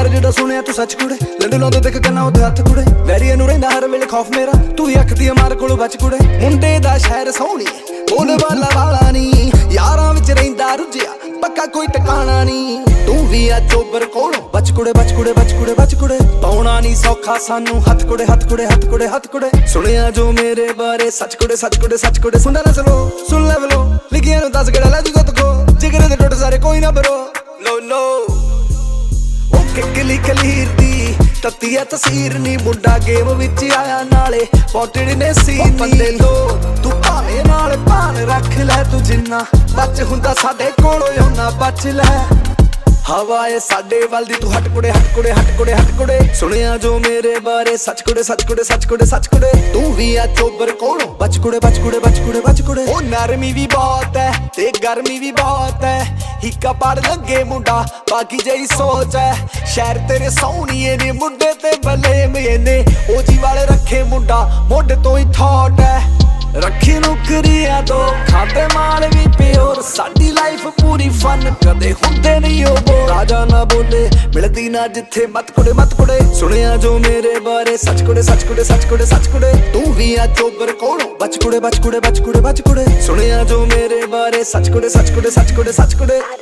बारे जेड़ा सुनिया तू सच कुड़े लंडू लाउंदे देख गन्ना उते हत्थ कुड़े वैरिया नूं रहिंदा हर वेले खौफ मेरा तू ही अख दी मार कोलों बच कुड़े मुंडे दा शहर सोहणी बोल वाला नी यारां विच रहिंदा रुझिया पक्का कोई टकाना नी तू भी आ चोबर कोलों बच कुड़े बच कुड़े बच कुड़े बच कुड़े पाउणा नी सौखा सानू हथ कुड़े हथ कुड़े हथ कुड़े हथ कुड़े सुनिया जो मेरे बारे सच कुड़े सच कुड़े सच कुड़े सुनदा ना चलो सुन ले बलो लिखिया नूं 10 गेड़ा लै जू को जिगर दे टुट सारे कोई ना बरो लो लो किकली कलीर दी तत्तिया तस्वीर नी मुंडा गेम विच आया नाले पॉटेड ने सीन बंदे लो तू भावे नाल भान रख ले तू जिन्ना बच हुंदा साडे कोलों ओना बच ले हवा है साडे वल दी तू हट कुड़े हट कुड़े हट कुड़े हट कुड़े सुनिया जो मेरे बारे सच कुड़े सच कुड़े सच कुड़े सच कुड़े तू भी आ चोबर कोलों बच कुड़े बच कुड़े बच कुड़े बच कुड़े ओ नरमी भी बहुत है ते गर्मी भी बहुत है हिक्का पाड़ लगे मुंडा बाकी जही सोच है शहर तेरे सोहणीए ने मुंडे ते बले मेने ओजी वाले रखे मुंडा मोढे तो ही थॉट है रखी नुकरिया दो खाते माल भी प्योर साडी लाइफ पूरी फन कदे हुंदे नहीं हो वो राजा ना बोले मिलदी ना जिथे मत कुड़े सुनिया जो मेरे बारे सच कुड़े सच कुड़े सच कुड़े सच कुड़े तू भी आ चोबर कोलों बच कुड़े बच कुड़े बच कुड़े बच कुड़े सुनिया जो मेरे बारे सच कुड़े सच कुड़े सच कुड़े सच कुड़े